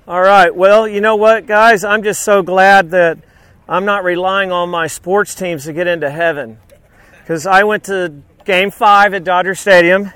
All right. Well, you know what, guys? I'm just so glad that I'm not relying on my sports teams to get into heaven. Because I went to Game 5 at Dodger Stadium,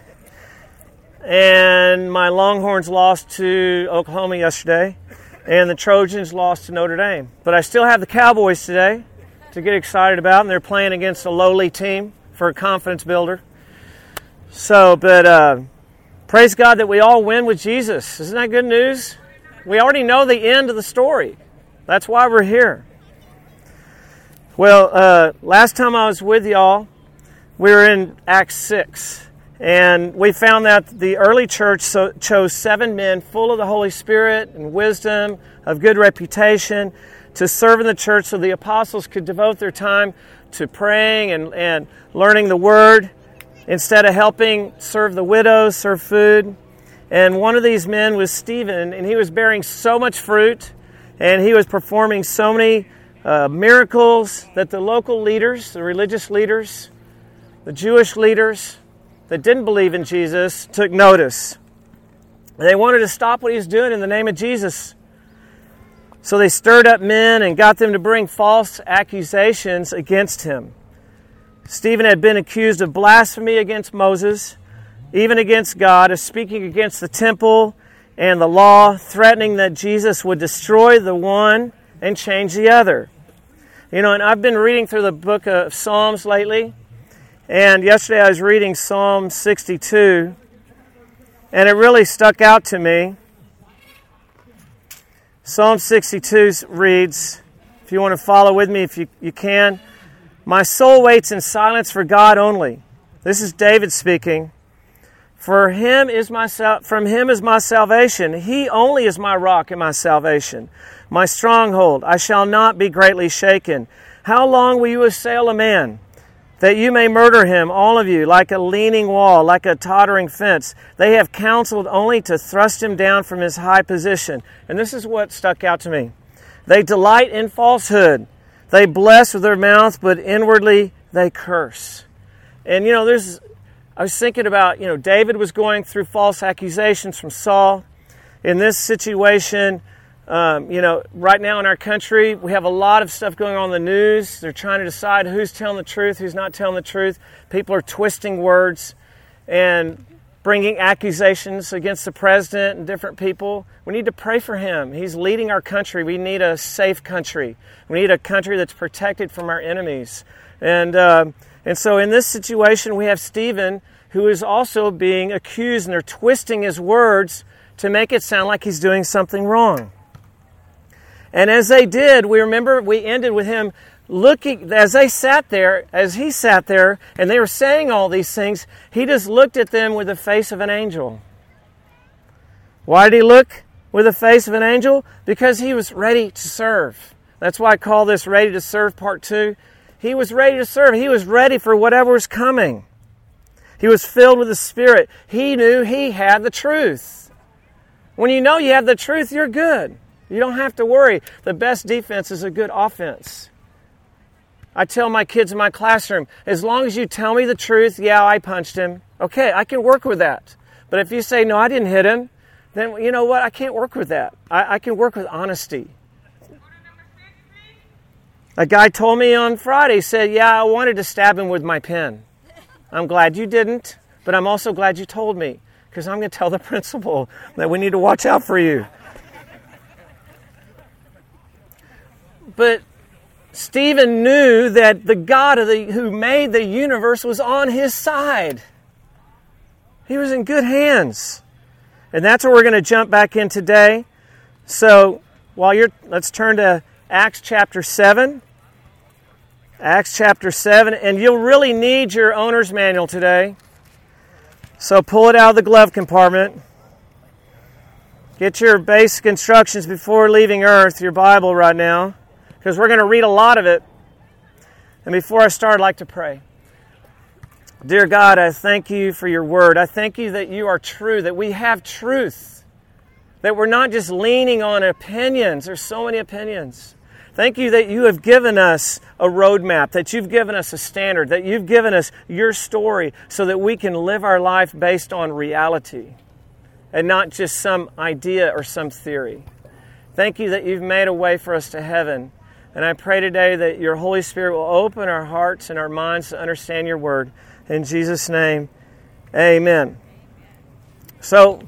and my Longhorns lost to Oklahoma yesterday, and the Trojans lost to Notre Dame. But I still have the Cowboys today to get excited about, and they're playing against a lowly team for a confidence builder. So, but praise God that we all win with Jesus. Isn't that good news? We already know the end of the story. That's why we're here. Well, last time I was with y'all, we were in Acts 6. And we found that the early church chose 7 men full of the Holy Spirit and wisdom, of good reputation, to serve in the church so the apostles could devote their time to praying and learning the Word instead of helping serve the widows, serve food. And one of these men was Stephen, and he was bearing so much fruit, and he was performing so many miracles that the local leaders, the religious leaders, the Jewish leaders that didn't believe in Jesus took notice. And they wanted to stop what he was doing in the name of Jesus. So they stirred up men and got them to bring false accusations against him. Stephen had been accused of blasphemy against Moses, even against God, of speaking against the temple and the law, threatening that Jesus would destroy the one and change the other. You know, and I've been reading through the book of Psalms lately, and yesterday I was reading Psalm 62, and it really stuck out to me. Psalm 62 reads, if you want to follow with me, if you can, "My soul waits in silence for God only." This is David speaking. From him is my salvation. He only is my rock and my salvation, my stronghold. I shall not be greatly shaken. How long will you assail a man, that you may murder him, all of you, like a leaning wall, like a tottering fence? They have counseled only to thrust him down from his high position. And this is what stuck out to me. They delight in falsehood. They bless with their mouth, but inwardly they curse. And you know, I was thinking about, David was going through false accusations from Saul. In this situation, right now in our country, we have a lot of stuff going on in the news. They're trying to decide who's telling the truth, who's not telling the truth. People are twisting words and bringing accusations against the president and different people. We need to pray for him. He's leading our country. We need a safe country. We need a country that's protected from our enemies. And so in this situation, we have Stephen, who is also being accused, and they're twisting his words to make it sound like he's doing something wrong. And as they did, we ended with him looking, as he sat there, and they were saying all these things, he just looked at them with the face of an angel. Why did he look with the face of an angel? Because he was ready to serve. That's why I call this Ready to Serve Part 2. He was ready to serve. He was ready for whatever was coming. He was filled with the Spirit. He knew he had the truth. When you know you have the truth, you're good. You don't have to worry. The best defense is a good offense. I tell my kids in my classroom, as long as you tell me the truth, yeah, I punched him. Okay, I can work with that. But if you say, no, I didn't hit him, then you know what? I can't work with that. I can work with honesty. A guy told me on Friday, said, yeah, I wanted to stab him with my pen. I'm glad you didn't, but I'm also glad you told me, because I'm going to tell the principal that we need to watch out for you. But Stephen knew that the God who made the universe was on his side. He was in good hands. And that's what we're going to jump back in today. So let's turn to Acts chapter 7. Acts chapter 7, and you'll really need your owner's manual today. So pull it out of the glove compartment. Get your basic instructions before leaving Earth, your Bible right now, because we're going to read a lot of it. And before I start, I'd like to pray. Dear God, I thank you for your word. I thank you that you are true, that we have truth, that we're not just leaning on opinions. There's so many opinions. Thank you that you have given us a roadmap, that you've given us a standard, that you've given us your story so that we can live our life based on reality and not just some idea or some theory. Thank you that you've made a way for us to heaven. And I pray today that your Holy Spirit will open our hearts and our minds to understand your word. In Jesus' name, amen. So,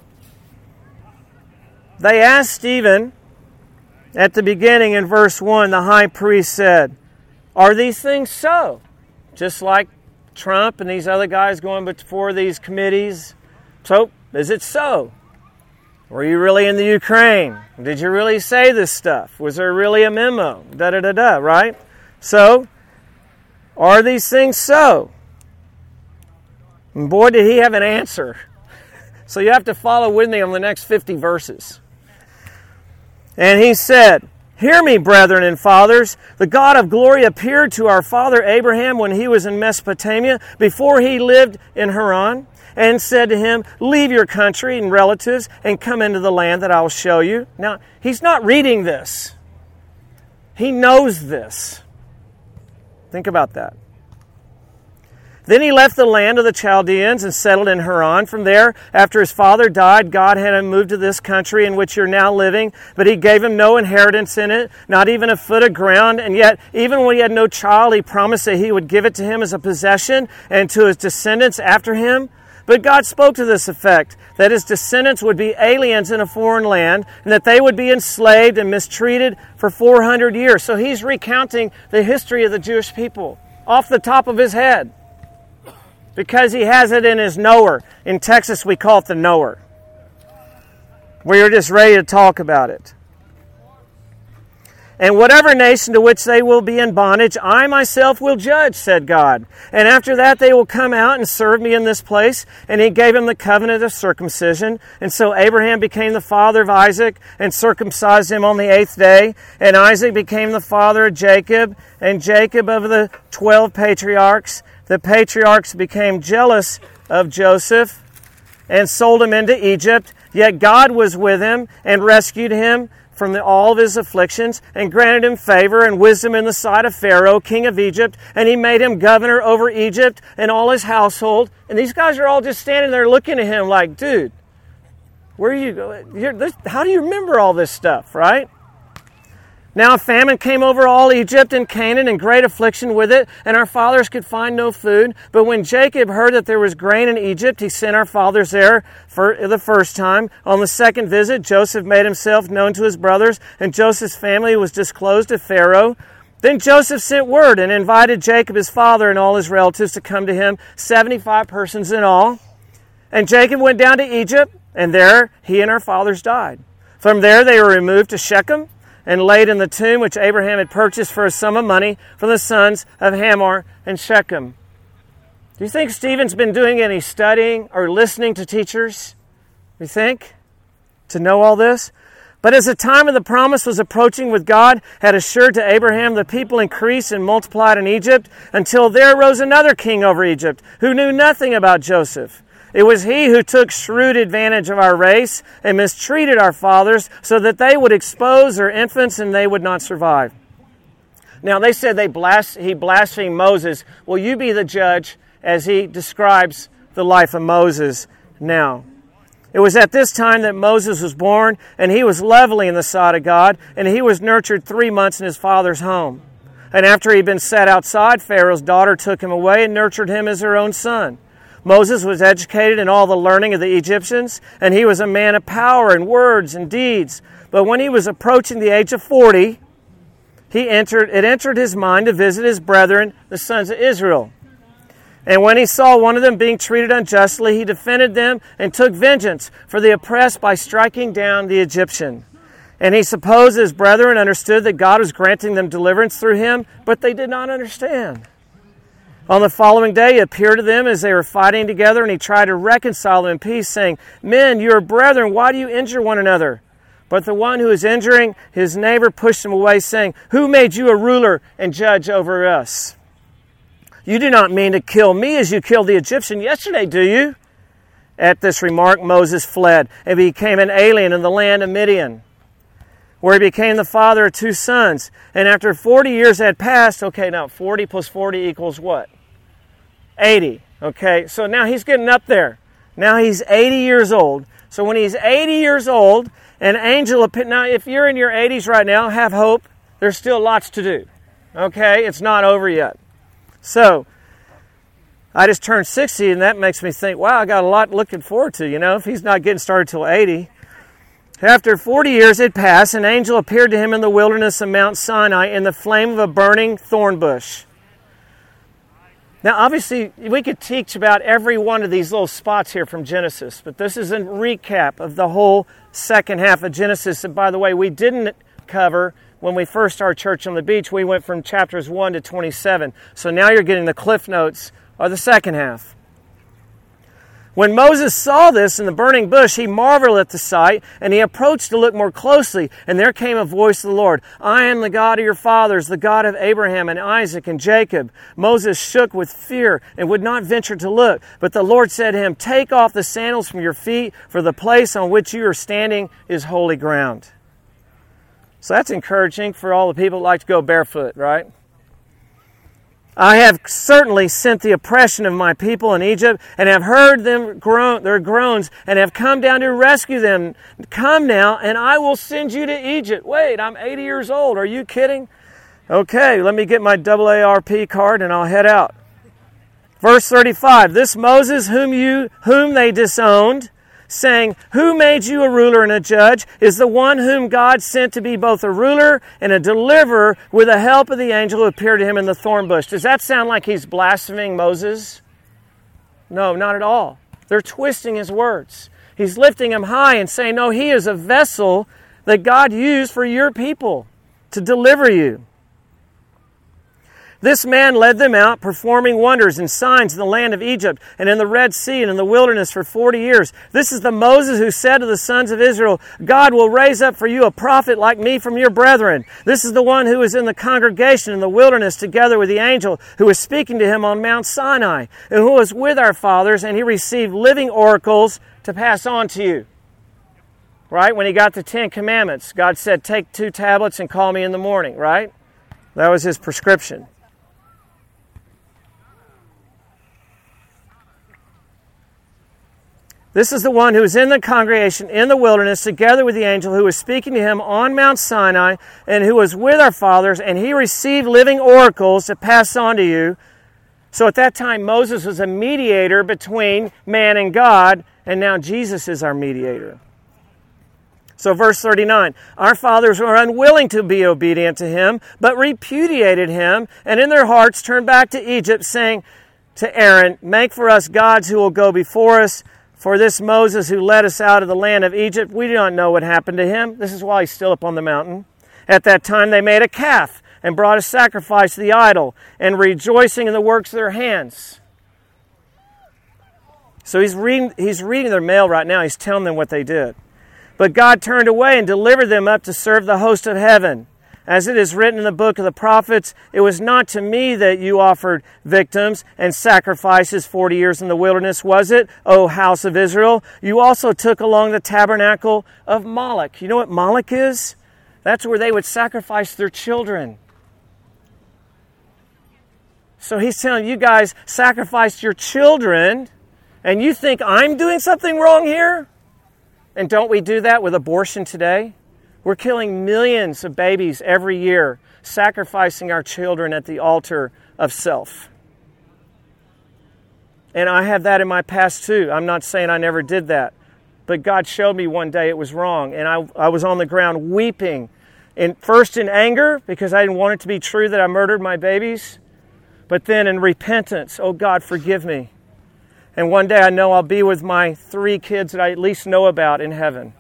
they asked Stephen at the beginning in verse 1, the high priest said, "Are these things so?" Just like Trump and these other guys going before these committees. So, is it so? Were you really in the Ukraine? Did you really say this stuff? Was there really a memo? Da-da-da-da, right? So, are these things so? And boy, did he have an answer. So you have to follow with me on the next 50 verses. And he said, "Hear me, brethren and fathers. The God of glory appeared to our father Abraham when he was in Mesopotamia, before he lived in Haran, and said to him, 'Leave your country and relatives and come into the land that I will show you.'" Now, he's not reading this. He knows this. Think about that. "Then he left the land of the Chaldeans and settled in Haran. From there, after his father died, God had him moved to this country in which you're now living, but he gave him no inheritance in it, not even a foot of ground. And yet, even when he had no child, he promised that he would give it to him as a possession and to his descendants after him. But God spoke to this effect, that his descendants would be aliens in a foreign land, and that they would be enslaved and mistreated for 400 years. So he's recounting the history of the Jewish people off the top of his head, because he has it in his knower. In Texas, we call it the knower. We're just ready to talk about it. "And whatever nation to which they will be in bondage, I myself will judge," said God. "And after that they will come out and serve me in this place." And he gave him the covenant of circumcision. And so Abraham became the father of Isaac and circumcised him on the 8th day. And Isaac became the father of Jacob, and Jacob of the 12 patriarchs. The patriarchs became jealous of Joseph and sold him into Egypt. Yet God was with him and rescued him from all of his afflictions and granted him favor and wisdom in the sight of Pharaoh, king of Egypt. And he made him governor over Egypt and all his household. And these guys are all just standing there looking at him like, dude, where are you going? How do you remember all this stuff, right? "Now a famine came over all Egypt and Canaan, and great affliction with it, and our fathers could find no food. But when Jacob heard that there was grain in Egypt, he sent our fathers there for the first time. On the second visit, Joseph made himself known to his brothers, and Joseph's family was disclosed to Pharaoh. Then Joseph sent word and invited Jacob, his father, and all his relatives to come to him, 75 persons in all. And Jacob went down to Egypt, and there he and our fathers died. From there they were removed to Shechem, and laid in the tomb which Abraham had purchased for a sum of money from the sons of Hamor and Shechem." Do you think Stephen's been doing any studying or listening to teachers? You think? To know all this? "But as the time of the promise was approaching, with God had assured to Abraham, the people increased and multiplied in Egypt, until there arose another king over Egypt, who knew nothing about Joseph. It was he who took shrewd advantage of our race and mistreated our fathers, so that they would expose their infants and they would not survive." Now they said he blasphemed Moses. Will you be the judge as he describes the life of Moses now? "It was at this time that Moses was born, and he was lovely in the sight of God, and he was nurtured 3 months in his father's home. And after he'd been set outside, Pharaoh's daughter took him away and nurtured him as her own son. Moses was educated in all the learning of the Egyptians, and he was a man of power in words and deeds. But when he was approaching the age of 40, it entered his mind to visit his brethren, the sons of Israel. And when he saw one of them being treated unjustly, he defended them and took vengeance for the oppressed by striking down the Egyptian. And he supposed his brethren understood that God was granting them deliverance through him, but they did not understand. On the following day, he appeared to them as they were fighting together, and he tried to reconcile them in peace, saying, 'Men, you are brethren, why do you injure one another?' But the one who was injuring his neighbor pushed him away, saying, 'Who made you a ruler and judge over us? You do not mean to kill me as you killed the Egyptian yesterday, do you?' At this remark, Moses fled and became an alien in the land of Midian, where he became the father of 2 sons. And after 40 years had passed, okay, now 40 plus 40 equals what? 80. Okay, so now he's getting up there. Now he's 80 years old. So when he's 80 years old, an angel appeared. Now, if you're in your 80s right now, have hope. There's still lots to do. Okay? It's not over yet. So, I just turned 60, and that makes me think, wow, I got a lot looking forward to, if he's not getting started till 80. After 40 years had passed, an angel appeared to him in the wilderness of Mount Sinai in the flame of a burning thorn bush. Now, obviously, we could teach about every one of these little spots here from Genesis, but this is a recap of the whole second half of Genesis. And by the way, we didn't cover when we first started Church on the Beach. We went from chapters 1 to 27. So now you're getting the cliff notes of the second half. When Moses saw this in the burning bush, he marveled at the sight, and he approached to look more closely. And there came a voice of the Lord, I am the God of your fathers, the God of Abraham and Isaac and Jacob. Moses shook with fear and would not venture to look. But the Lord said to him, take off the sandals from your feet, for the place on which you are standing is holy ground. So that's encouraging for all the people who like to go barefoot, right? I have certainly sent the oppression of my people in Egypt, and have heard them their groans, and have come down to rescue them. Come now, and I will send you to Egypt. Wait, I'm 80 years old. Are you kidding? Okay, let me get my AARP card, and I'll head out. Verse 35, this Moses whom they disowned, saying, who made you a ruler and a judge, is the one whom God sent to be both a ruler and a deliverer with the help of the angel who appeared to him in the thorn bush. Does that sound like he's blaspheming Moses? No, not at all. They're twisting his words. He's lifting him high and saying, no, he is a vessel that God used for your people to deliver you. This man led them out, performing wonders and signs in the land of Egypt and in the Red Sea and in the wilderness for 40 years. This is the Moses who said to the sons of Israel, God will raise up for you a prophet like me from your brethren. This is the one who was in the congregation in the wilderness together with the angel who was speaking to him on Mount Sinai, and who was with our fathers, and he received living oracles to pass on to you. Right? When he got the 10 Commandments, God said, take 2 tablets and call me in the morning, right? That was his prescription. This is the one who was in the congregation in the wilderness together with the angel who was speaking to him on Mount Sinai, and who was with our fathers, and he received living oracles to pass on to you. So at that time, Moses was a mediator between man and God, and now Jesus is our mediator. So verse 39, our fathers were unwilling to be obedient to him, but repudiated him, and in their hearts turned back to Egypt, saying to Aaron, make for us gods who will go before us. For this Moses who led us out of the land of Egypt, we do not know what happened to him. This is why he's still up on the mountain. At that time they made a calf and brought a sacrifice to the idol, and rejoicing in the works of their hands. So he's reading their mail right now. He's telling them what they did. But God turned away and delivered them up to serve the host of heaven. As it is written in the book of the prophets, it was not to me that you offered victims and sacrifices 40 years in the wilderness, was it, O house of Israel? You also took along the tabernacle of Moloch. You know what Moloch is? That's where they would sacrifice their children. So he's telling you guys sacrificed your children, and you think I'm doing something wrong here? And don't we do that with abortion today? We're killing millions of babies every year, sacrificing our children at the altar of self. And I have that in my past too. I'm not saying I never did that. But God showed me one day it was wrong. And I was on the ground weeping. First in anger, because I didn't want it to be true that I murdered my babies. But then in repentance, oh God, forgive me. And one day I know I'll be with my 3 kids that I at least know about in heaven.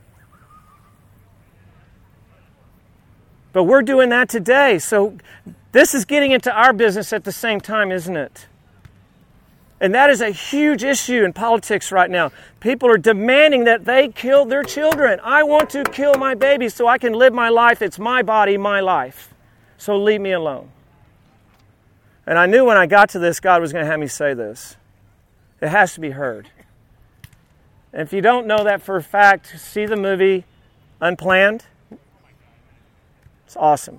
But we're doing that today. So this is getting into our business at the same time, isn't it? And that is a huge issue in politics right now. People are demanding that they kill their children. I want to kill my baby so I can live my life. It's my body, my life. So leave me alone. And I knew when I got to this, God was going to have me say this. It has to be heard. And if you don't know that for a fact, see the movie Unplanned. It's awesome.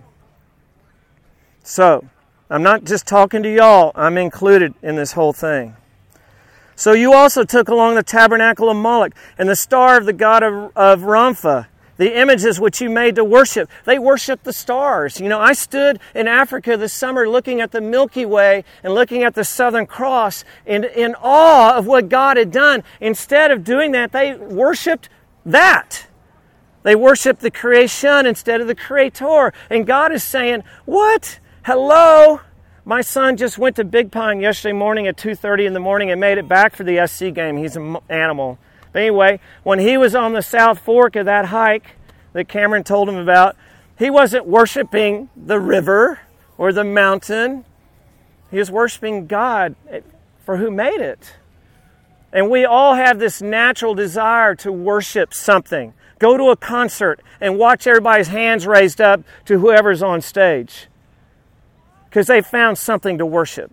So, I'm not just talking to y'all. I'm included in this whole thing. So you also took along the tabernacle of Moloch and the star of the god of Rampha, the images which you made to worship. They worshiped the stars. You know, I stood in Africa this summer looking at the Milky Way and looking at the Southern Cross in awe of what God had done. Instead of doing that, they worshiped that. They worshiped the creation instead of the creator. And God is saying, what? Hello? My son just went to Big Pine yesterday morning at 2:30 in the morning and made it back for the SC game. He's an animal. But anyway, when he was on the South Fork of that hike that Cameron told him about, he wasn't worshiping the river or the mountain. He was worshiping God for who made it. And we all have this natural desire to worship something. Go to a concert and watch everybody's hands raised up to whoever's on stage, because they found something to worship.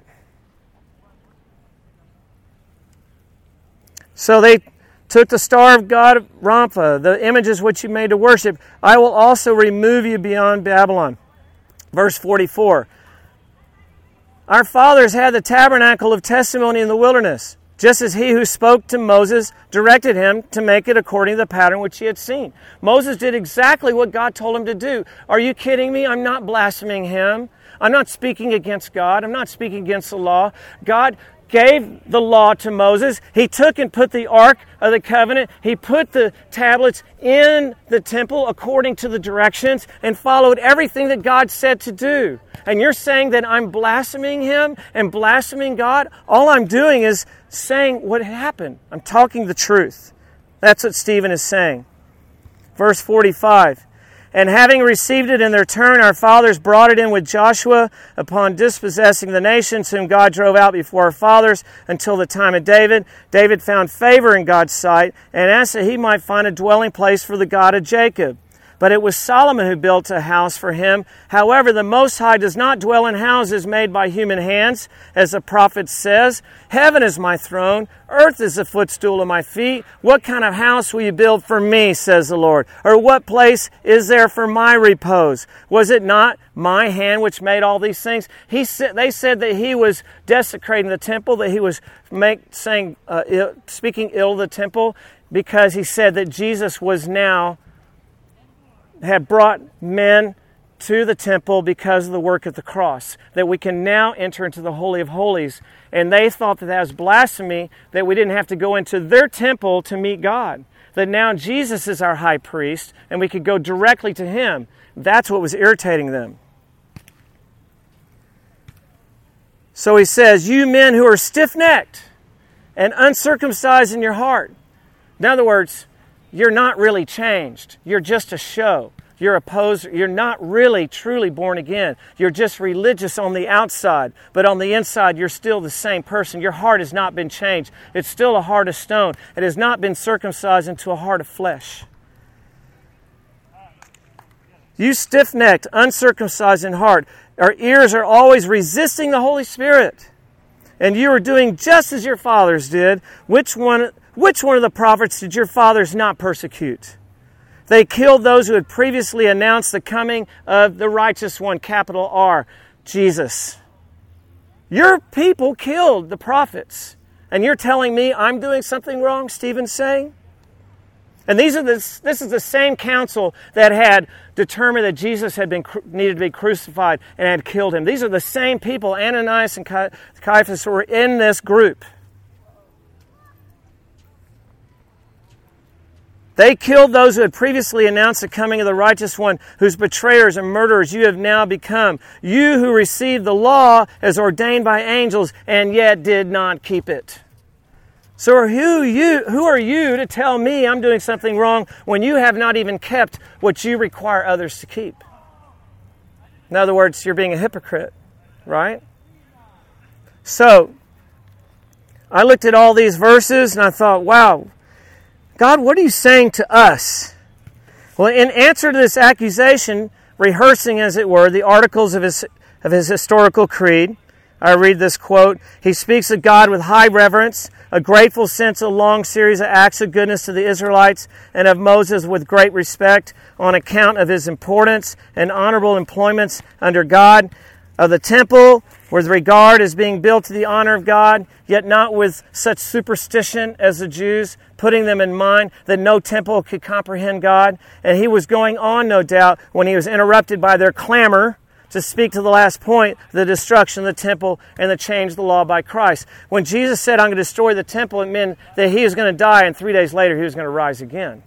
So they took the star of God of Rampha, the images which you made to worship. I will also remove you beyond Babylon. Verse 44. Our fathers had the tabernacle of testimony in the wilderness, just as he who spoke to Moses directed him to make it according to the pattern which he had seen. Moses did exactly what God told him to do. Are you kidding me? I'm not blaspheming him. I'm not speaking against God. I'm not speaking against the law. God gave the law to Moses. He took and put the Ark of the Covenant. He put the tablets in the temple according to the directions and followed everything that God said to do. And you're saying that I'm blaspheming him and blaspheming God? All I'm doing is saying what happened. I'm talking the truth. That's what Stephen is saying. Verse 45. And having received it in their turn, our fathers brought it in with Joshua upon dispossessing the nations whom God drove out before our fathers until the time of David. David found favor in God's sight and asked that he might find a dwelling place for the God of Jacob. But it was Solomon who built a house for him. However, the Most High does not dwell in houses made by human hands, as the prophet says. Heaven is my throne, earth is the footstool of my feet. What kind of house will you build for me, says the Lord? Or what place is there for my repose? Was it not my hand which made all these things? They said that he was desecrating the temple, that he was speaking ill of the temple, because he said that Jesus had brought men to the temple because of the work of the cross, that we can now enter into the Holy of Holies. And they thought that was blasphemy, that we didn't have to go into their temple to meet God, that now Jesus is our high priest and we could go directly to him. That's what was irritating them. So he says, you men who are stiff-necked and uncircumcised in your heart. In other words, you're not really changed. You're just a show. You're a poser. You're not really truly born again. You're just religious on the outside, but on the inside you're still the same person. Your heart has not been changed. It's still a heart of stone. It has not been circumcised into a heart of flesh. You stiff-necked, uncircumcised in heart, our ears are always resisting the Holy Spirit. And you are doing just as your fathers did. Which one of the prophets did your fathers not persecute? They killed those who had previously announced the coming of the righteous one, capital R, Jesus. Your people killed the prophets. And you're telling me I'm doing something wrong, Stephen's saying? And this is the same council that had determined that Jesus needed to be crucified and had killed him. These are the same people, Ananias and Caiaphas, who were in this group. They killed those who had previously announced the coming of the righteous one, whose betrayers and murderers you have now become. You who received the law as ordained by angels and yet did not keep it. So who are you to tell me I'm doing something wrong when you have not even kept what you require others to keep? In other words, you're being a hypocrite, right? So, I looked at all these verses and I thought, wow, God, what are you saying to us? Well, in answer to this accusation, rehearsing, as it were, the articles of his historical creed, I read this quote, he speaks of God with high reverence, a grateful sense of a long series of acts of goodness to the Israelites, and of Moses with great respect on account of his importance and honorable employments under God. of the temple with regard as being built to the honor of God, yet not with such superstition as the Jews, putting them in mind that no temple could comprehend God. And he was going on, no doubt, when he was interrupted by their clamor to speak to the last point, the destruction of the temple and the change of the law by Christ. When Jesus said, I'm going to destroy the temple, it meant that he was going to die, and 3 days later he was going to rise again.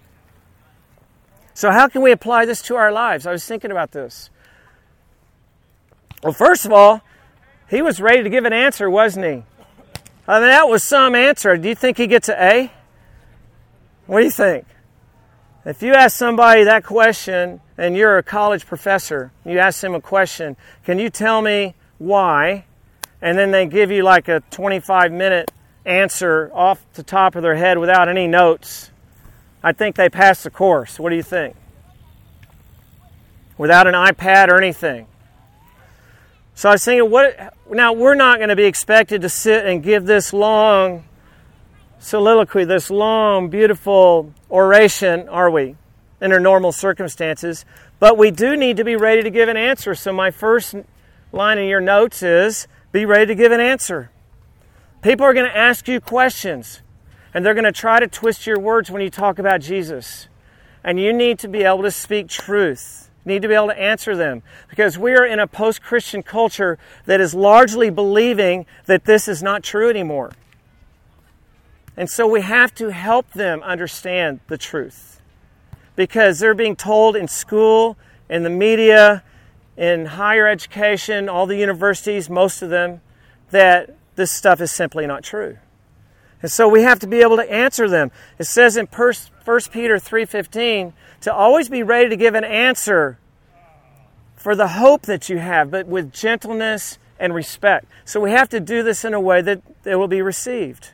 So how can we apply this to our lives? I was thinking about this. Well, first of all, he was ready to give an answer, wasn't he? I mean, that was some answer. Do you think he gets an A? What do you think? If you ask somebody that question, and you're a college professor, you ask them a question, can you tell me why? And then they give you like a 25-minute answer off the top of their head without any notes. I think they passed the course. What do you think? Without an iPad or anything. So I was thinking, now we're not going to be expected to sit and give this long soliloquy, this long, beautiful oration, are we, under normal circumstances? But we do need to be ready to give an answer. So my first line in your notes is, be ready to give an answer. People are going to ask you questions, and they're going to try to twist your words when you talk about Jesus. And you need to be able to speak truth. You need to be able to answer them, because we are in a post-Christian culture that is largely believing that this is not true anymore. And so we have to help them understand the truth, because they're being told in school, in the media, in higher education, all the universities, most of them, that this stuff is simply not true. And so we have to be able to answer them. It says in 1 Peter 3:15 to always be ready to give an answer for the hope that you have, but with gentleness and respect. So we have to do this in a way that it will be received.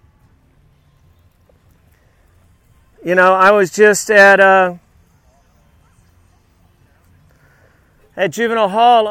You know, I was just at Juvenile Hall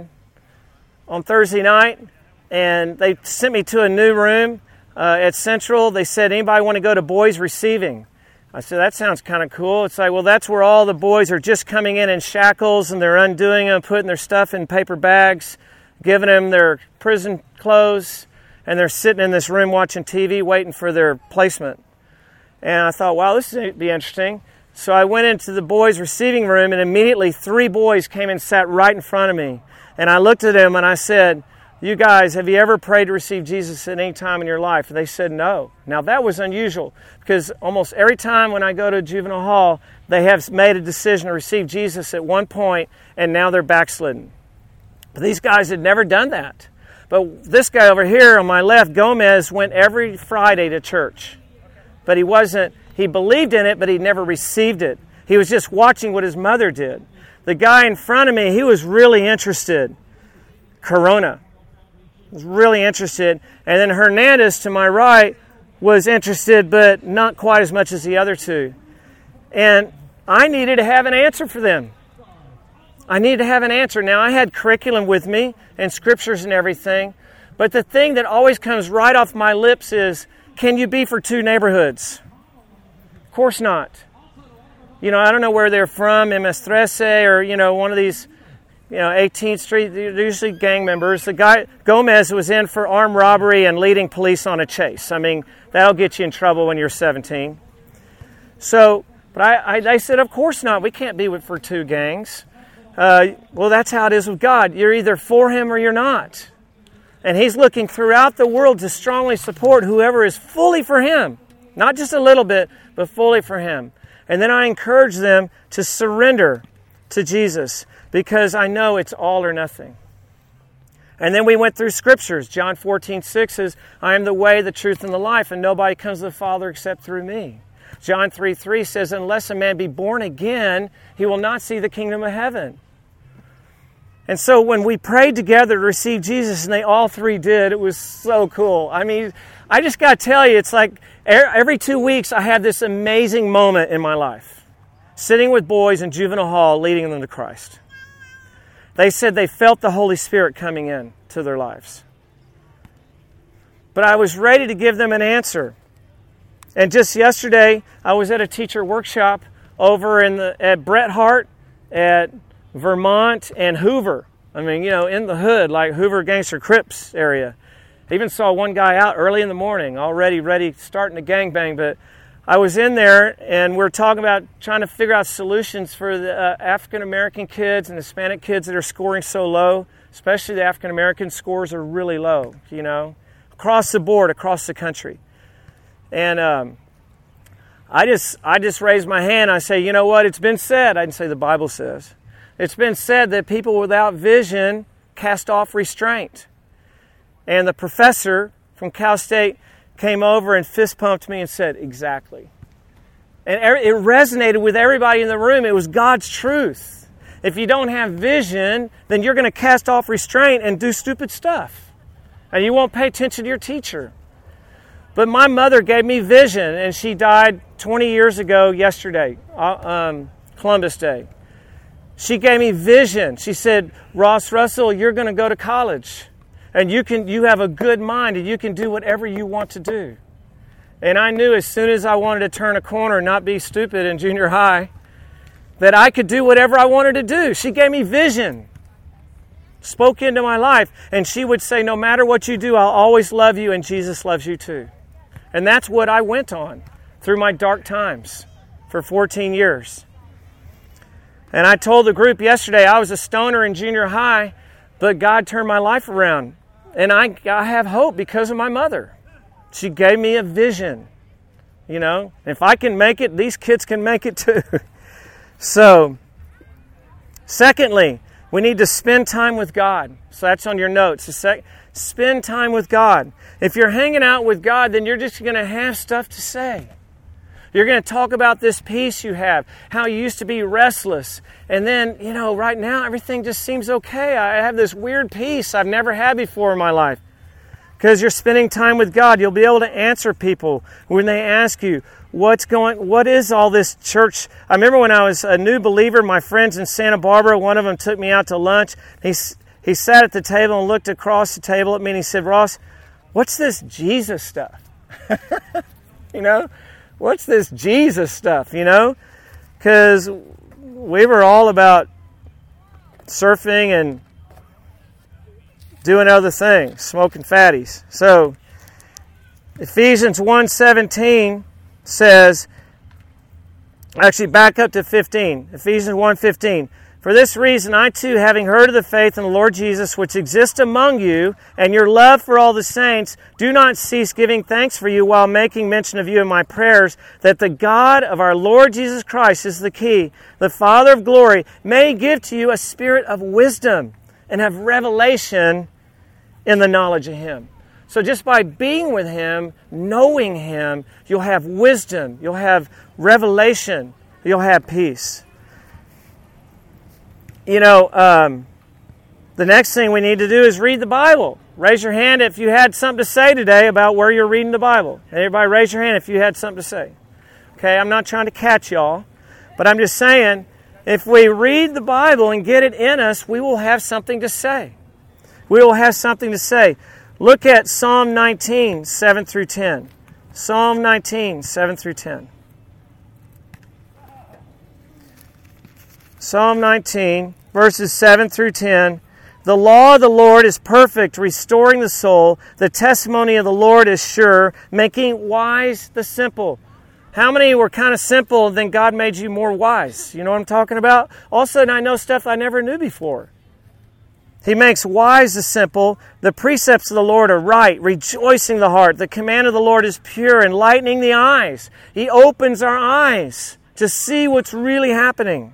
on Thursday night, and they sent me to a new room at Central. They said, anybody want to go to boys receiving? I said, that sounds kind of cool. It's like, well, that's where all the boys are just coming in shackles, and they're undoing them, putting their stuff in paper bags, giving them their prison clothes, and they're sitting in this room watching TV waiting for their placement. And I thought, wow, this would be interesting. So I went into the boys' receiving room, and immediately 3 boys came and sat right in front of me. And I looked at them and I said, you guys, have you ever prayed to receive Jesus at any time in your life? And they said no. Now that was unusual, because almost every time when I go to Juvenile Hall, they have made a decision to receive Jesus at one point, and now they're backslidden. But these guys had never done that. But this guy over here on my left, Gomez, went every Friday to church. But he believed in it, but he never received it. He was just watching what his mother did. The guy in front of me, he was really interested. Corona. Was really interested. And then Hernandez to my right was interested, but not quite as much as the other two. And I needed to have an answer for them. I needed to have an answer. Now, I had curriculum with me and scriptures and everything, but the thing that always comes right off my lips is, can you be for 2 neighborhoods? Of course not. You know, I don't know where they're from, MS-13 or, one of these, 18th Street, they're usually gang members. The guy, Gomez, was in for armed robbery and leading police on a chase. I mean, that'll get you in trouble when you're 17. So, but they said, of course not. We can't be for 2 gangs. Well, that's how it is with God. You're either for Him or you're not. And He's looking throughout the world to strongly support whoever is fully for Him. Not just a little bit, but fully for Him. And then I encourage them to surrender to Jesus, because I know it's all or nothing. And then we went through scriptures. John 14:6 says, I am the way, the truth, and the life, and nobody comes to the Father except through me. John 3:3 says, unless a man be born again, he will not see the kingdom of heaven. And so when we prayed together to receive Jesus, and they all 3 did, it was so cool. I mean, I just got to tell you, it's like every 2 weeks I have this amazing moment in my life, sitting with boys in Juvenile Hall, leading them to Christ. They said they felt the Holy Spirit coming in to their lives. But I was ready to give them an answer. And just yesterday, I was at a teacher workshop over at Bret Harte, at Vermont, and Hoover. I mean, in the hood, like Hoover Gangster Crips area. I even saw one guy out early in the morning, already ready, starting to gangbang. But I was in there, and we're talking about trying to figure out solutions for the African-American kids and Hispanic kids that are scoring so low. Especially the African-American scores are really low, across the board, across the country. And I just raised my hand. I say, you know what? It's been said. I didn't say the Bible says. It's been said that people without vision cast off restraint. And the professor from Cal State came over and fist pumped me and said, exactly. And it resonated with everybody in the room. It was God's truth. If you don't have vision, then you're going to cast off restraint and do stupid stuff. And you won't pay attention to your teacher. But my mother gave me vision, and she died 20 years ago yesterday, Columbus Day. She gave me vision. She said, Ross Russell, you're going to go to college. And you have a good mind, and you can do whatever you want to do. And I knew as soon as I wanted to turn a corner and not be stupid in junior high, that I could do whatever I wanted to do. She gave me vision, spoke into my life, and she would say, no matter what you do, I'll always love you, and Jesus loves you too. And that's what I went on through my dark times for 14 years. And I told the group yesterday I was a stoner in junior high, but God turned my life around. And I have hope because of my mother. She gave me a vision. If I can make it, these kids can make it too. So, secondly, we need to spend time with God. So that's on your notes. Spend time with God. If you're hanging out with God, then you're just going to have stuff to say. You're going to talk about this peace you have, how you used to be restless. And then, right now everything just seems okay. I have this weird peace I've never had before in my life. Because you're spending time with God. You'll be able to answer people when they ask you, what is all this church? I remember when I was a new believer, my friends in Santa Barbara, one of them took me out to lunch. He sat at the table and looked across the table at me and he said, Ross, what's this Jesus stuff? What's this Jesus stuff, Because we were all about surfing and doing other things, smoking fatties. So, Ephesians 1:17 says, actually back up to 15, Ephesians 1:15. For this reason, I too, having heard of the faith in the Lord Jesus, which exists among you, and your love for all the saints, do not cease giving thanks for you while making mention of you in my prayers, that the God of our Lord Jesus Christ is the key, the Father of glory, may give to you a spirit of wisdom and have revelation in the knowledge of Him. So just by being with Him, knowing Him, you'll have wisdom, you'll have revelation, you'll have peace. The next thing we need to do is read the Bible. Raise your hand if you had something to say today about where you're reading the Bible. Everybody raise your hand if you had something to say. Okay, I'm not trying to catch y'all, but I'm just saying, if we read the Bible and get it in us, we will have something to say. We will have something to say. Look at Psalm 19, 7 through 10. Psalm 19, 7 through 10. Psalm 19, verses 7 through 10. The law of the Lord is perfect, restoring the soul. The testimony of the Lord is sure, making wise the simple. How many were kind of simple and then God made you more wise? You know what I'm talking about? All of a sudden I know stuff I never knew before. He makes wise the simple. The precepts of the Lord are right, rejoicing the heart. The command of the Lord is pure, enlightening the eyes. He opens our eyes to see what's really happening.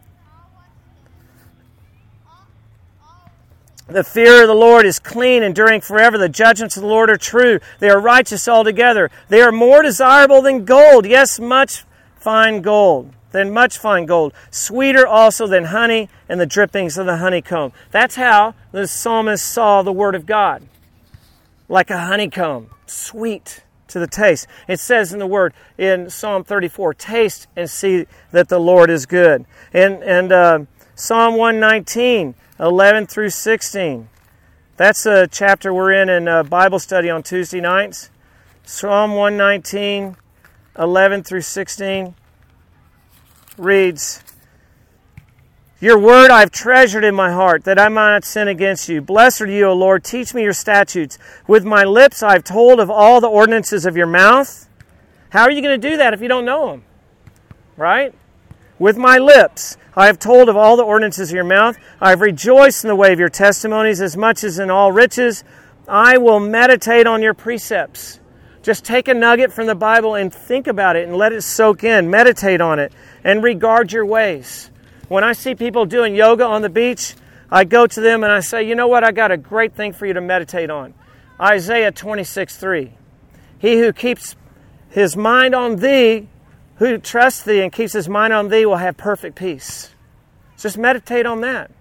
The fear of the Lord is clean, enduring forever. The judgments of the Lord are true. They are righteous altogether. They are more desirable than gold. Yes, much fine gold. Sweeter also than honey and the drippings of the honeycomb. That's how the psalmist saw the Word of God. Like a honeycomb. Sweet to the taste. It says in the Word in Psalm 34, taste and see that the Lord is good. And Psalm 119, 11 through 16. That's a chapter we're in Bible study on Tuesday nights. Psalm 119, 11 through 16 reads, Your word I've treasured in my heart, that I might not sin against you. Blessed are you, O Lord. Teach me your statutes. With my lips I've told of all the ordinances of your mouth. How are you going to do that if you don't know them? Right? With my lips I have told of all the ordinances of your mouth. I have rejoiced in the way of your testimonies as much as in all riches. I will meditate on your precepts. Just take a nugget from the Bible and think about it and let it soak in. Meditate on it and regard your ways. When I see people doing yoga on the beach, I go to them and I say, you know what? I got a great thing for you to meditate on. Isaiah 26:3. He who keeps his mind on thee, who trusts thee and keeps his mind on thee will have perfect peace. Just meditate on that.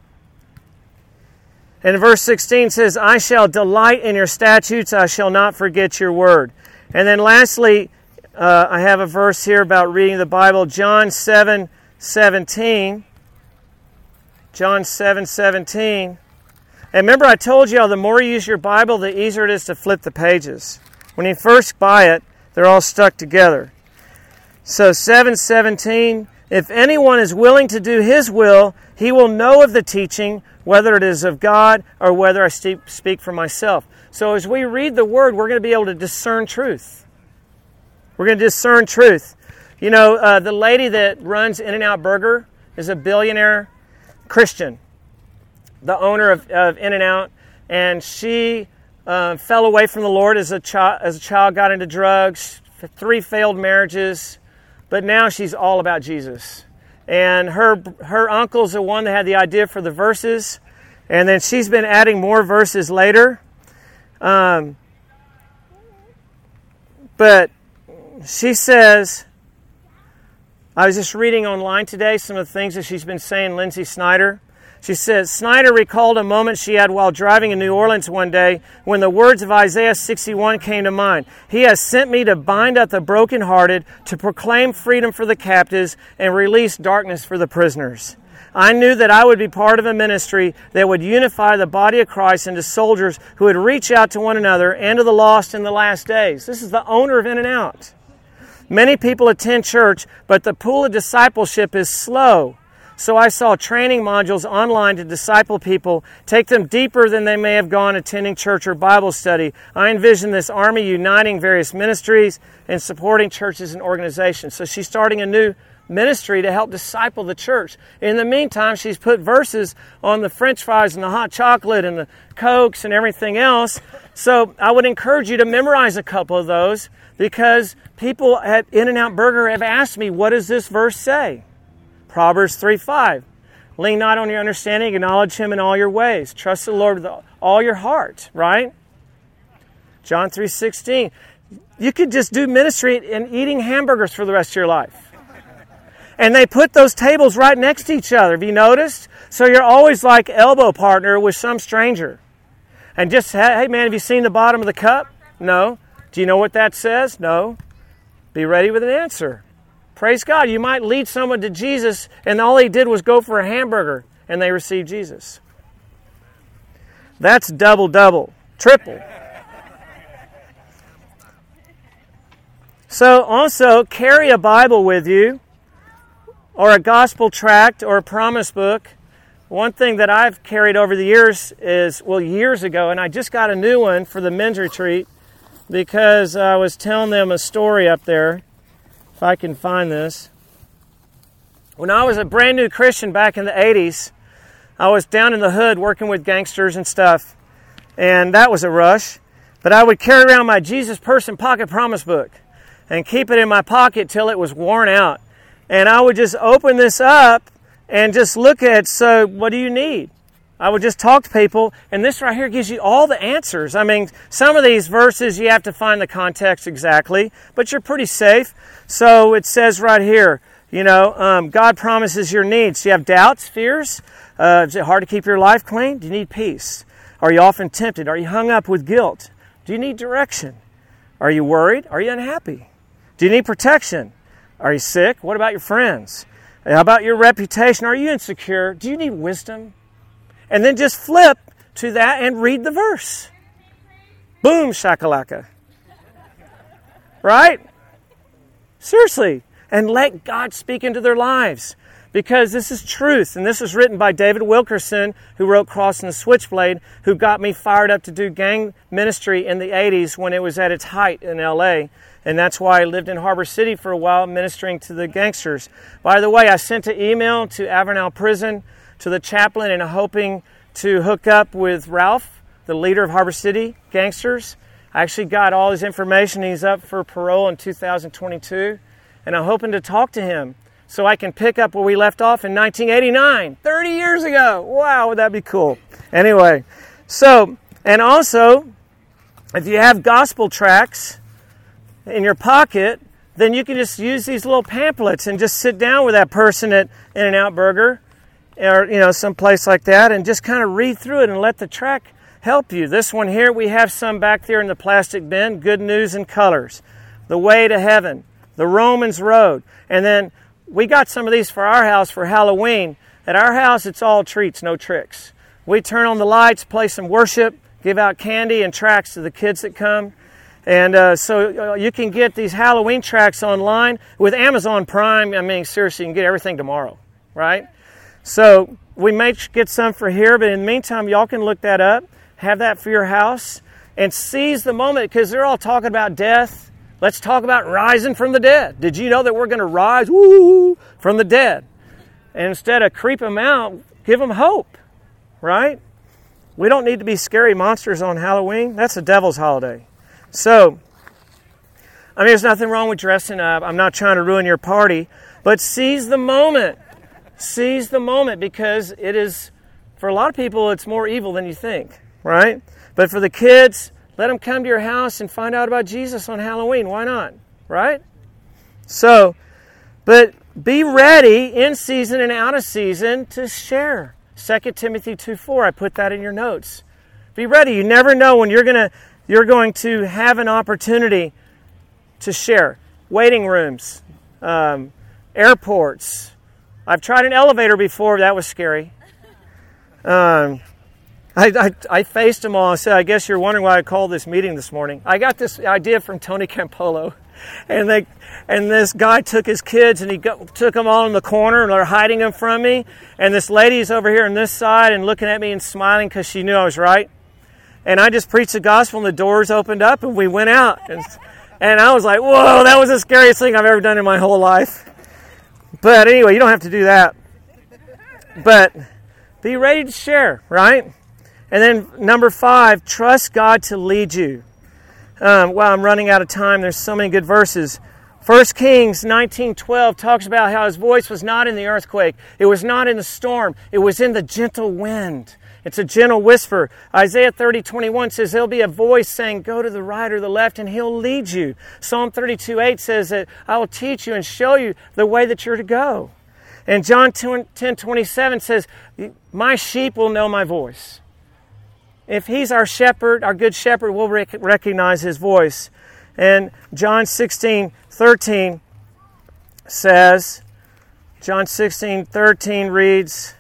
And verse 16 says, I shall delight in your statutes, I shall not forget your word. And then lastly, I have a verse here about reading the Bible, John 7:17. John 7:17. And remember I told you, the more you use your Bible, the easier it is to flip the pages. When you first buy it, they're all stuck together. So 7:17, if anyone is willing to do his will, he will know of the teaching, whether it is of God or whether I speak for myself. So as we read the Word, we're going to be able to discern truth. We're going to discern truth. You know, the lady that runs In-N-Out Burger is a billionaire Christian, the owner of In-N-Out, and she fell away from the Lord as a child, got into drugs, 3 failed marriages, but now she's all about Jesus. And her uncle's the one that had the idea for the verses, and then she's been adding more verses later. But she says, I was just reading online today some of the things that she's been saying, Lindsay Snyder. She says, Snyder recalled a moment she had while driving in New Orleans one day when the words of Isaiah 61 came to mind. He has sent me to bind up the brokenhearted, to proclaim freedom for the captives, and release darkness for the prisoners. I knew that I would be part of a ministry that would unify the body of Christ into soldiers who would reach out to one another and to the lost in the last days. This is the owner of In-N-Out. Many people attend church, but the pool of discipleship is slow. So I saw training modules online to disciple people, take them deeper than they may have gone attending church or Bible study. I envision this army uniting various ministries and supporting churches and organizations. So she's starting a new ministry to help disciple the church. In the meantime, she's put verses on the French fries and the hot chocolate and the Cokes and everything else. So I would encourage you to memorize a couple of those, because people at In-N-Out Burger have asked me, what does this verse say? Proverbs 3:5. Lean not on your understanding, acknowledge Him in all your ways. Trust the Lord with all your heart, right? John 3:16. You could just do ministry and eating hamburgers for the rest of your life. And they put those tables right next to each other. Have you noticed? So you're always like elbow partner with some stranger. And just, hey man, have you seen the bottom of the cup? No. Do you know what that says? No. Be ready with an answer. Praise God. You might lead someone to Jesus and all he did was go for a hamburger and they received Jesus. That's double, triple. So also carry a Bible with you, or a gospel tract, or a promise book. One thing that I've carried over the years is, years ago, and I just got a new one for the men's retreat because I was telling them a story up there. If I can find this. When I was a brand new Christian back in the 80s, I was down in the hood working with gangsters and stuff, and that was a rush. But I would carry around my Jesus Person Pocket Promise book and keep it in my pocket till it was worn out. And I would just open this up and just look at, so what do you need? I would just talk to people, and this right here gives you all the answers. I mean, some of these verses you have to find the context exactly, but you're pretty safe. So it says right here, God promises your needs. Do you have doubts, fears? Is it hard to keep your life clean? Do you need peace? Are you often tempted? Are you hung up with guilt? Do you need direction? Are you worried? Are you unhappy? Do you need protection? Are you sick? What about your friends? How about your reputation? Are you insecure? Do you need wisdom? And then just flip to that and read the verse. Boom, shakalaka. Right? Seriously. And let God speak into their lives. because this is truth. And this was written by David Wilkerson, who wrote Crossing the Switchblade, who got me fired up to do gang ministry in the 80s when it was at its height in L.A., and that's why I lived in Harbor City for a while ministering to the gangsters. By the way, I sent an email to Avenel Prison, to the chaplain, and hoping to hook up with Ralph, the leader of Harbor City gangsters. I actually got all his information. He's up for parole in 2022, and I'm hoping to talk to him so I can pick up where we left off in 1989, 30 years ago. Wow, would that be cool? Anyway, so, and also, if you have gospel tracts in your pocket, then you can just use these little pamphlets and just sit down with that person at In-N-Out Burger or, some place like that and just kind of read through it and let the tract help you. This one here, we have some back there in the plastic bin, Good News in Colors, The Way to Heaven, The Romans Road. And then we got some of these for our house for Halloween. At our house, it's all treats, no tricks. We turn on the lights, play some worship, give out candy and tracts to the kids that come. And so you can get these Halloween tracts online with Amazon Prime. I mean, seriously, you can get everything tomorrow, right? So we may get some for here, but in the meantime, y'all can look that up, have that for your house, and seize the moment because they're all talking about death. Let's talk about rising from the dead. Did you know that we're going to rise from the dead? And instead of creep them out, give them hope, right? We don't need to be scary monsters on Halloween. That's the devil's holiday. So, there's nothing wrong with dressing up. I'm not trying to ruin your party, but seize the moment. Seize the moment because it is, for a lot of people, it's more evil than you think, right? But for the kids, let them come to your house and find out about Jesus on Halloween. Why not, right? So, but be ready in season and out of season to share. 2 Timothy 2:4, I put that in your notes. Be ready. You never know when you're going to have an opportunity to share. Waiting rooms, airports. I've tried an elevator before. That was scary. I faced them all. I said, I guess you're wondering why I called this meeting this morning. I got this idea from Tony Campolo. And this guy took his kids and he took them all in the corner and they're hiding them from me. And this lady's over here on this side and looking at me and smiling because she knew I was right. And I just preached the gospel and the doors opened up and we went out. And I was like, whoa, that was the scariest thing I've ever done in my whole life. But anyway, you don't have to do that. But be ready to share, right? And then number 5, trust God to lead you. Well, I'm running out of time. There's so many good verses. 1 Kings 19:12 talks about how his voice was not in the earthquake. It was not in the storm. It was in the gentle wind. It's a gentle whisper. Isaiah 30:21 says there'll be a voice saying, go to the right or the left, and he'll lead you. Psalm 32:8 says that I will teach you and show you the way that you're to go. And John 10:27 says, my sheep will know my voice. If he's our shepherd, our good shepherd, we'll recognize his voice. And John 16:13 says, John 16:13 reads,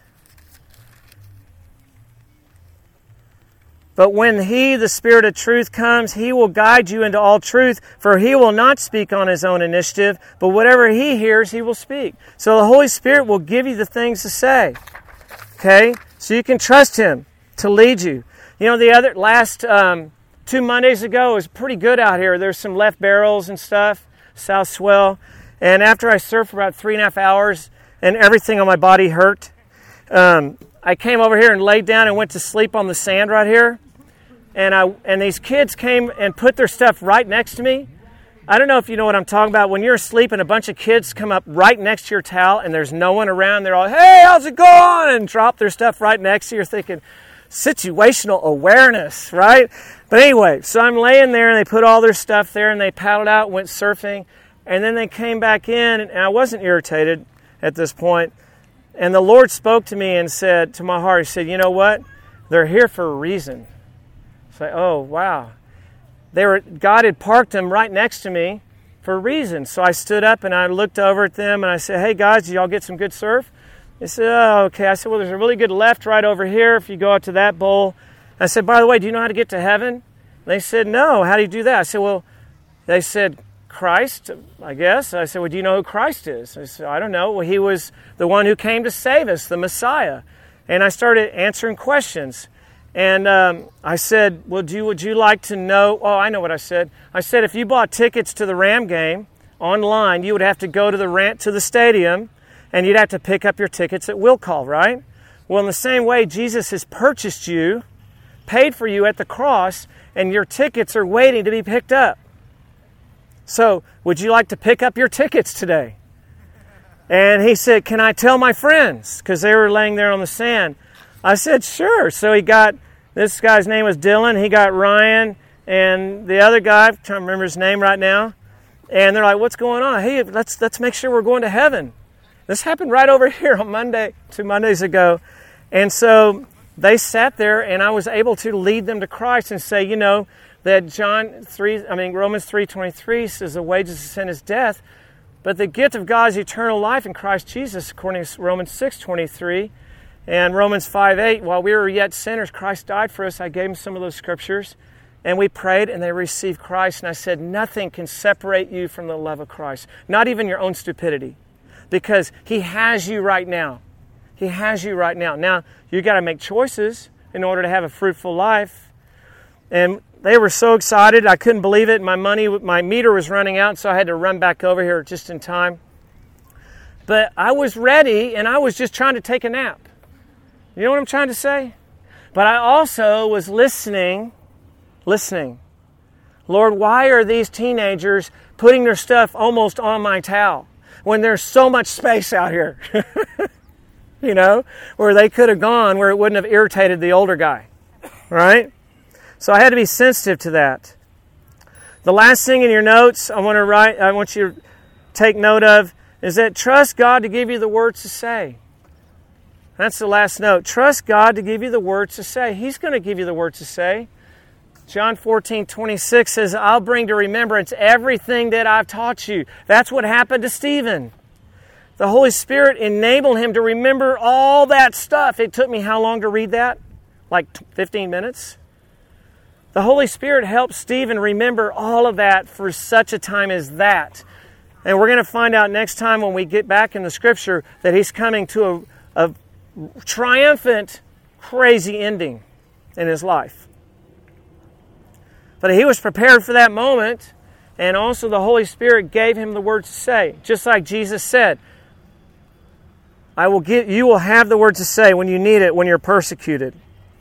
but when he, the Spirit of truth, comes, he will guide you into all truth, for he will not speak on his own initiative, but whatever he hears, he will speak. So the Holy Spirit will give you the things to say. Okay? So you can trust him to lead you. You know, the last 2 Mondays ago, it was pretty good out here. There's some left barrels and stuff, south swell. And after I surfed for about 3.5 hours and everything on my body hurt, I came over here and laid down and went to sleep on the sand right here. And these kids came and put their stuff right next to me. I don't know if you know what I'm talking about. When you're asleep and a bunch of kids come up right next to your towel and there's no one around, they're all, hey, how's it going? And drop their stuff right next to you. You're thinking, situational awareness, right? But anyway, so I'm laying there and they put all their stuff there and they paddled out, went surfing. And then they came back in and I wasn't irritated at this point. And the Lord spoke to me and said to my heart, he said, you know what? They're here for a reason. It's like, oh, wow. God had parked them right next to me for a reason. So I stood up and I looked over at them and I said, hey, guys, did y'all get some good surf? They said, oh, okay. I said, well, there's a really good left right over here if you go out to that bowl. I said, by the way, do you know how to get to heaven? They said, no. How do you do that? I said, well, they said, Christ, I guess. I said, well, do you know who Christ is? I said, I don't know. Well, he was the one who came to save us, the Messiah. And I started answering questions. And I said, well, would you like to know? Oh, I know what I said. I said, if you bought tickets to the Ram game online, you would have to go to the stadium, and you'd have to pick up your tickets at will call, right? Well, in the same way, Jesus has purchased you, paid for you at the cross, and your tickets are waiting to be picked up. So, would you like to pick up your tickets today? And he said, can I tell my friends? Because they were laying there on the sand. I said, sure. So he got, this guy's name was Dylan. He got Ryan and the other guy, I'm trying to remember his name right now. And they're like, what's going on? Hey, let's make sure we're going to heaven. This happened right over here on Monday, 2 Mondays ago. And so they sat there, and I was able to lead them to Christ and say, you know, that Romans 3:23 says the wages of sin is death, but the gift of God is eternal life in Christ Jesus, according to Romans 6:23. And Romans 5:8, while we were yet sinners, Christ died for us. I gave them some of those scriptures. And we prayed, and they received Christ. And I said, nothing can separate you from the love of Christ. Not even your own stupidity. Because He has you right now. He has you right now. Now, you got to make choices in order to have a fruitful life. And they were so excited. I couldn't believe it. My meter was running out, so I had to run back over here just in time. But I was ready, and I was just trying to take a nap. You know what I'm trying to say? But I also was listening. Lord, why are these teenagers putting their stuff almost on my towel when there's so much space out here? You know, where they could have gone where it wouldn't have irritated the older guy, right? So I had to be sensitive to that. The last thing in your notes I want you to take note of is that trust God to give you the words to say. That's the last note. Trust God to give you the words to say. He's going to give you the words to say. John 14:26 says, I'll bring to remembrance everything that I've taught you. That's what happened to Stephen. The Holy Spirit enabled him to remember all that stuff. It took me how long to read that? Like 15 minutes? The Holy Spirit helped Stephen remember all of that for such a time as that. And we're going to find out next time when we get back in the Scripture that he's coming to a triumphant, crazy ending in his life. But he was prepared for that moment, and also the Holy Spirit gave him the words to say. Just like Jesus said, you will have the words to say when you need it, when you're persecuted.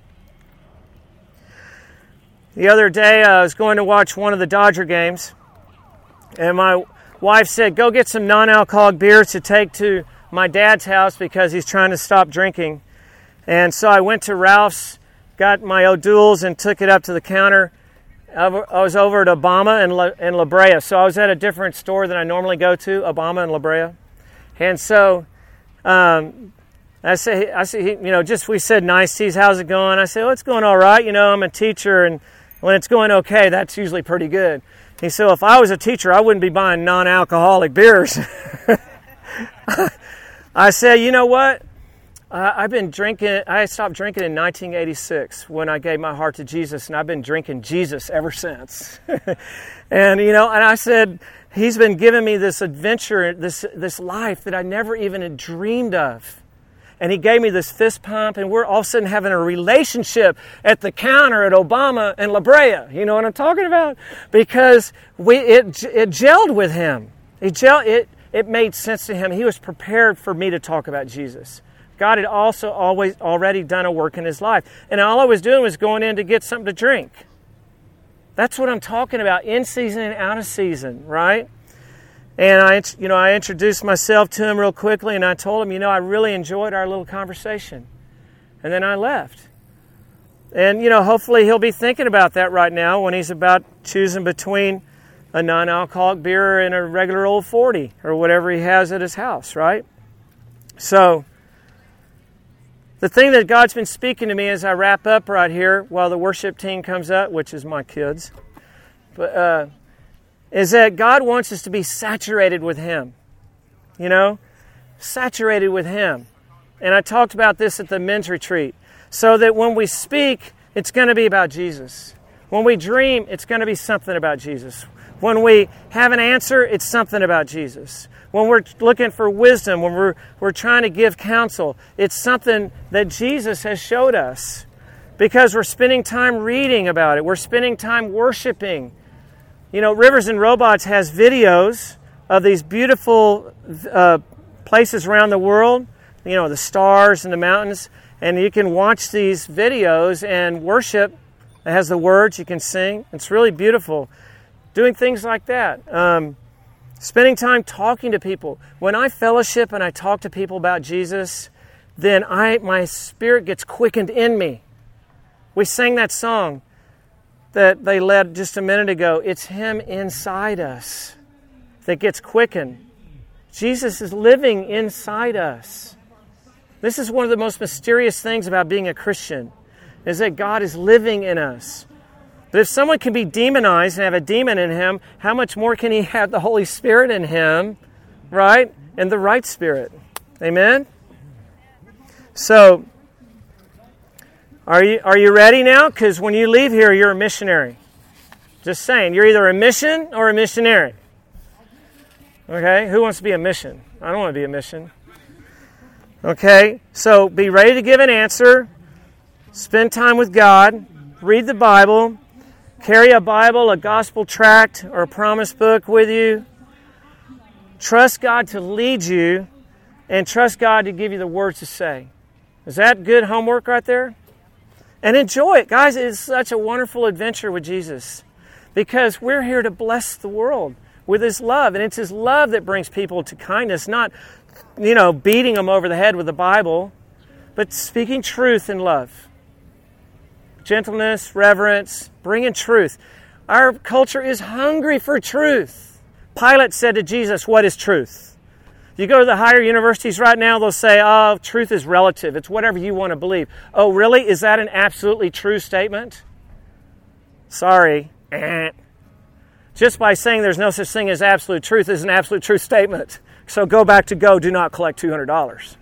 The other day, I was going to watch one of the Dodger games, and my wife said, go get some non-alcoholic beers to take to my dad's house because he's trying to stop drinking. And so I went to Ralph's, got my O'Doul's, and took it up to the counter. I was over at Obama and La Brea, so I was at a different store than I normally go to, Obama and La Brea. And so I said, we said niceties, how's it going? I said, oh, it's going all right. You know, I'm a teacher, and when it's going okay, that's usually pretty good. He said, well, if I was a teacher, I wouldn't be buying non-alcoholic beers. I said, you know what? I've been drinking. I stopped drinking in 1986 when I gave my heart to Jesus, and I've been drinking Jesus ever since. And I said, He's been giving me this adventure, this life that I never even had dreamed of. And He gave me this fist pump, and we're all of a sudden having a relationship at the counter at Obama and La Brea. You know what I'm talking about? Because it gelled with Him. It made sense to Him. He was prepared for me to talk about Jesus. God had also already done a work in his life. And all I was doing was going in to get something to drink. That's what I'm talking about, in season and out of season, right? And I introduced myself to him real quickly, and I told him, I really enjoyed our little conversation. And then I left. And, hopefully he'll be thinking about that right now when he's about choosing between a non-alcoholic beer and a regular old 40 or whatever he has at his house, right? So the thing that God's been speaking to me as I wrap up right here while the worship team comes up, which is my kids, but is that God wants us to be saturated with Him. Saturated with Him. And I talked about this at the men's retreat. So that when we speak, it's going to be about Jesus. When we dream, it's going to be something about Jesus. When we have an answer, it's something about Jesus. When we're looking for wisdom, when we're trying to give counsel, it's something that Jesus has showed us. Because we're spending time reading about it. We're spending time worshiping. You know, Rivers and Robots has videos of these beautiful places around the world. You know, the stars and the mountains. And you can watch these videos and worship. It has the words you can sing. It's really beautiful. Doing things like that. Spending time talking to people. When I fellowship and I talk to people about Jesus, then my spirit gets quickened in me. We sang that song that they led just a minute ago. It's Him inside us that gets quickened. Jesus is living inside us. This is one of the most mysterious things about being a Christian, is that God is living in us. But if someone can be demonized and have a demon in him, how much more can he have the Holy Spirit in him, right? And the right spirit. Amen? So, are you ready now? Because when you leave here, you're a missionary. Just saying, you're either a mission or a missionary. Okay? Who wants to be a mission? I don't want to be a mission. Okay? So, be ready to give an answer. Spend time with God. Read the Bible. Carry a Bible, a gospel tract, or a promise book with you. Trust God to lead you, and trust God to give you the words to say. Is that good homework right there? And enjoy it. Guys, it's such a wonderful adventure with Jesus, because we're here to bless the world with His love. And it's His love that brings people to kindness, not, beating them over the head with the Bible, but speaking truth in love. Gentleness, reverence, bringing truth. Our culture is hungry for truth. Pilate said to Jesus, "What is truth?" You go to the higher universities right now, they'll say, "Oh, truth is relative. It's whatever you want to believe." Oh, really? Is that an absolutely true statement? Sorry. Just by saying there's no such thing as absolute truth is an absolute truth statement. So go back to do not collect $200.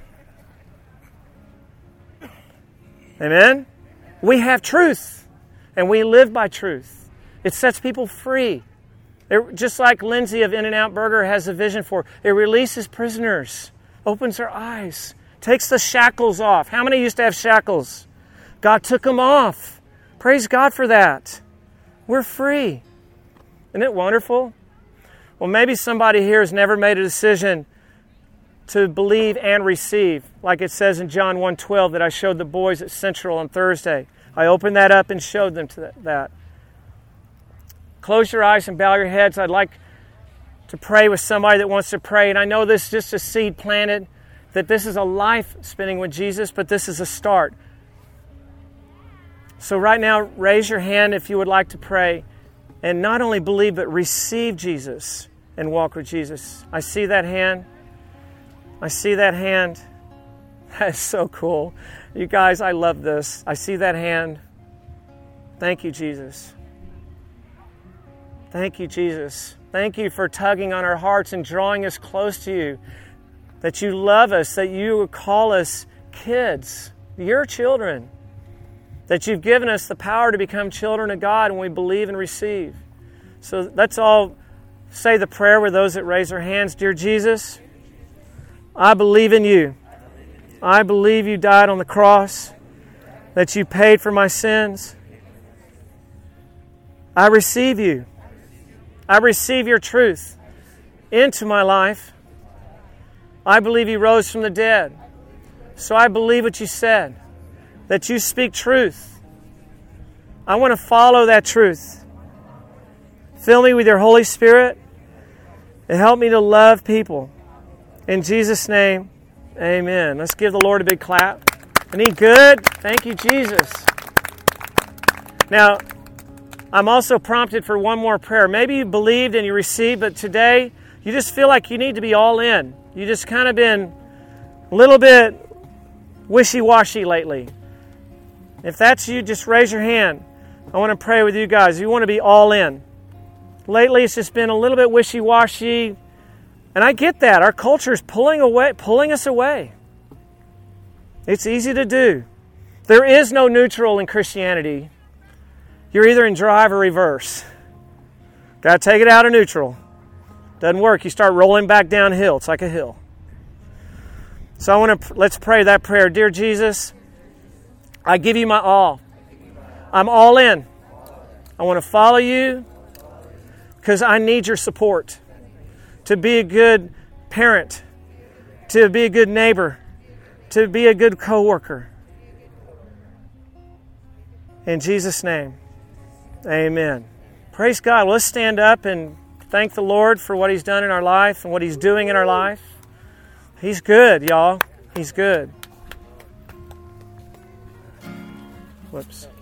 Amen? We have truth, and we live by truth. It sets people free. Just like Lindsay of In-N-Out Burger has a vision for, it releases prisoners, opens their eyes, takes the shackles off. How many used to have shackles? God took them off. Praise God for that. We're free. Isn't it wonderful? Well, maybe somebody here has never made a decision to believe and receive, like it says in John 1:12 that I showed the boys at Central on Thursday. I opened that up and showed them to that. Close your eyes and bow your heads. I'd like to pray with somebody that wants to pray. And I know this is just a seed planted, that this is a life spending with Jesus, but this is a start. So right now, raise your hand if you would like to pray. And not only believe, but receive Jesus and walk with Jesus. I see that hand. I see that hand. That is so cool. You guys, I love this. I see that hand. Thank you, Jesus. Thank you, Jesus. Thank you for tugging on our hearts and drawing us close to you. That you love us, that you call us kids, your children. That you've given us the power to become children of God when we believe and receive. So let's all say the prayer with those that raise their hands. Dear Jesus, I believe in you. I believe you died on the cross, that you paid for my sins. I receive you. I receive your truth into my life. I believe you rose from the dead. So I believe what you said, that you speak truth. I want to follow that truth. Fill me with your Holy Spirit and help me to love people. In Jesus' name, amen. Let's give the Lord a big clap. Isn't He good? Thank you, Jesus. Now, I'm also prompted for one more prayer. Maybe you believed and you received, but today you just feel like you need to be all in. You just kind of been a little bit wishy-washy lately. If that's you, just raise your hand. I want to pray with you guys. You want to be all in. Lately, it's just been a little bit wishy-washy. And I get that. Our culture is pulling us away. It's easy to do. There is no neutral in Christianity. You're either in drive or reverse. Got to take it out of neutral. Doesn't work. You start rolling back downhill. It's like a hill. So let's pray that prayer. Dear Jesus, I give you my all. I'm all in. I want to follow you because I need your support to be a good parent, to be a good neighbor, to be a good coworker. In Jesus' name, amen. Praise God. Let's stand up and thank the Lord for what He's done in our life and what He's doing in our life. He's good, y'all. He's good. Whoops.